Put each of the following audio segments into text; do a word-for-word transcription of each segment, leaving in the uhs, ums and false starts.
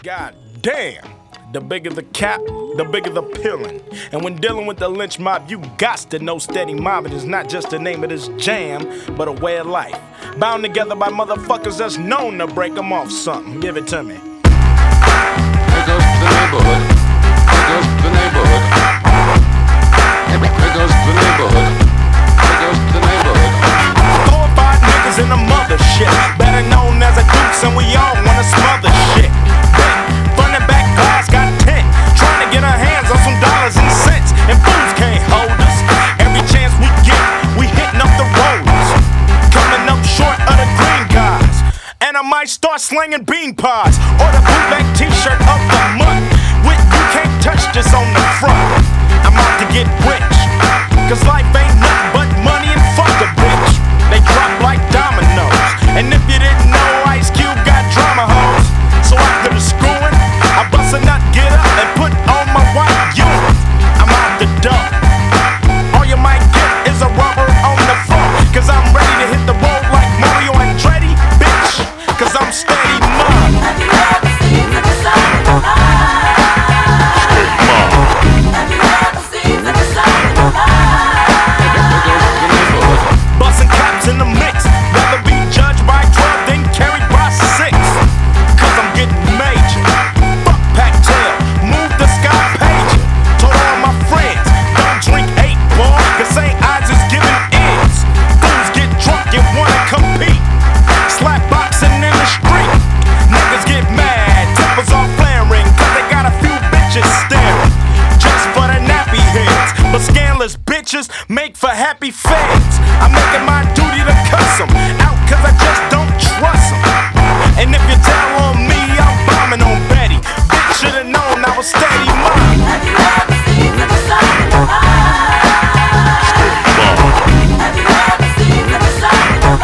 God damn. The bigger the cap, the bigger the pillin'. And when dealing with the lynch mob, you gots to know steady mobbing is not just the name of this jam, but a way of life. Bound together by motherfuckers that's known to break them off something. Give it to me. Here goes to the neighborhood. Here goes to the neighborhood. Here goes to the neighborhood. Here goes to the neighborhood. Four or five niggas in the mother shit, better known as a dukes, and we all wanna smother shit. Front and back glass got tent, trying to get our hands on some dollars and cents, and fools can't hold us. Every chance we get, we hitting up the rollers, coming up short of the green guys. And I might start slinging bean pies, or the bootleg t-shirt of the month with "You can't touch this" on the front. I'm out to get rich, cause life ain't nothing but money and fuck a bitch. They drop like dominoes, and if you didn't know, Ice Cube got drama hoes. So after the screwing, I bust a nut, get up, and put on my white unit. I'm out the door. All you might get is a rubber on the front, cause I'm ready to hit the road like Mario Andretti, bitch, cause I'm steady mom. Have you ever seen such a sight in your life? Have you ever seen such a sight in your life? Busting caps in the mix, rather be judged by twelve than carried by six. Cause I'm getting major. Fuck Pac-Tail, move the sky pager. Told all my friends, don't drink eight, boy, cause Saint Ides is giving ends. Fools get drunk and wanna compete. Slap boxing in the street. Niggas get mad, tempers are flaring, cause they got a few bitches staring. Just for the nappy heads, but scandalous bitches make for happy feds. I'm making my duty to cuss them out, cause I just don't trust them. And if you tell on me, I'm bombing on Betty. Bitch should've known I was steady mom. Have you ever seen such a sight in your life? Have you ever seen such a sight in your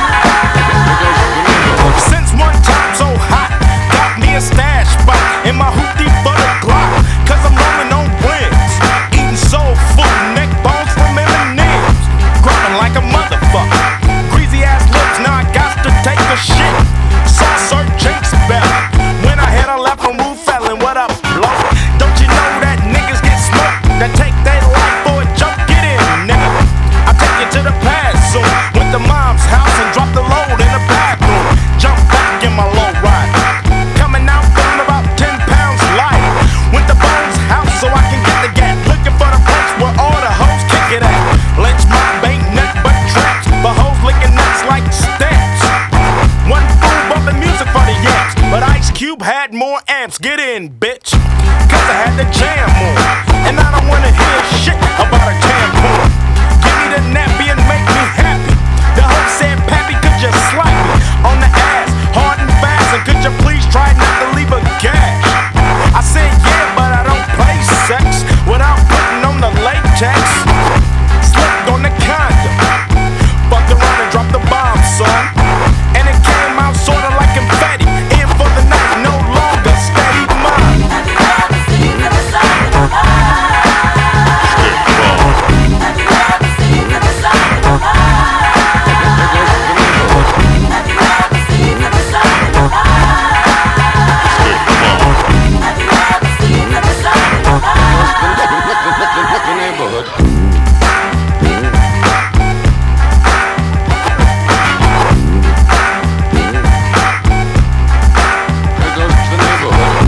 life? Since one time so hot, got me a stash spot in my hoopty butter Glock, cause I'm rolling on rims, eating soul food, neck bones from M and M's, growing like a motherfucker. Greasy ass lips, now I got to take a shit. Saw Sir Jinx better when I had a left on Roof Fallon. What up, blow? Don't you know that niggas get smoked? That take their life for a joke? Get in, nigga. I'll take you to the past soon. Went to mom's house and dropped the load in the bathroom. Jump back in my low ride, coming out feeling about ten pounds lighter. Went to Bones' house so I can get the gat. Looking for the place where all the hoes kick it at. Lynch mob ain't nothing but traps, but hoes licking nuts like stamps. One fool bumping music for the yanks, but Ice Cube had more amps. Get in, bitch, cause I had the jam on, and I don't wanna hear shit about a tampon. Give me the nappy and make me happy. The hoe said, Pappy, could you slap me on the ass, hard and fast, and could you please try not to leave a gash? I said, yeah, but I don't play sex without putting on the latex. Slipped on the condom, fucked around and dropped the bomb, son. And it came out sorta like confetti. In for the night, no longer steady mom. Have you ever seen such a sight in your life? Have you ever seen such a sight in your life? Have you ever seen such a sight in your life? Have you ever seen such a sight in your life? The neighborhood. Here goes to the neighborhood.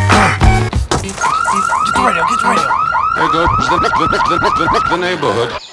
Get the radio, get the radio. Here goes to the, the, the, the, the neighborhood.